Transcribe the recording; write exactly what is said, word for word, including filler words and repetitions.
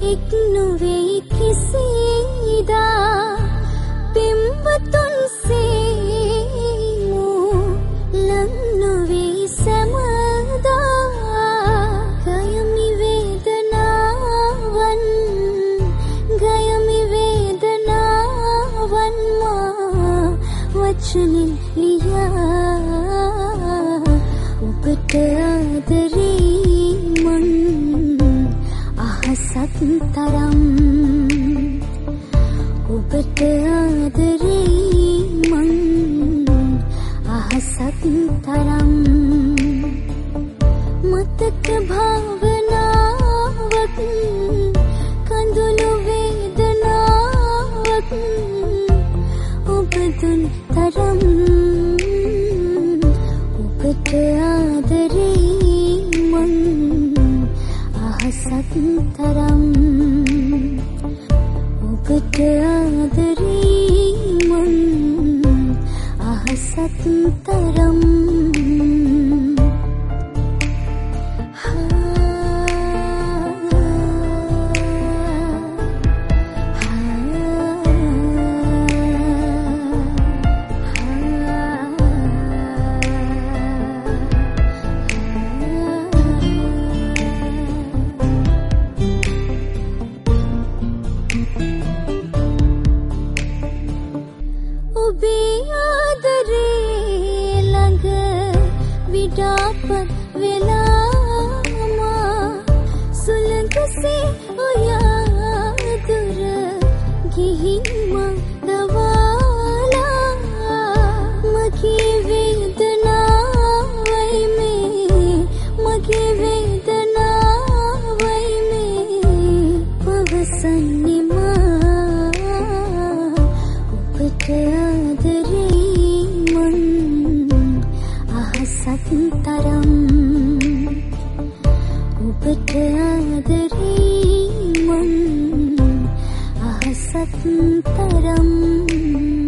එක් නොවෙයි කිසිදා පිම්වතුන් සේමු ලං නොවෙයි සැමදා ගයමි වේදනාවන් ගයමි වේදනාවන් මා වචනින් ලියා ඔබට ආදරේ මන් අහසත් තරම් ඔබට ආදරේ මන් අහසත් තරම් මතක භාවනාවක් කඳුළු වේදනාවක් ඔබ දුන් තරම් ඔබට ආදරේ මන් අහසත් තරම් ඔබට ආදරේ මන් අහසත් තරම් ඔබේ ආදරේ ළඟ විඩාපත් වෙලාමා සුළඟසේ ඔයා දුර ගිහින් මං දවාලා මගේ වේදනාවයි මේ මගේ වේදනාවයි මේ පවසන්නේ මා ඔබට ආදරේ මන් අහසත් තරම් ඔබට ආදරේ මන් අහසත් තරම්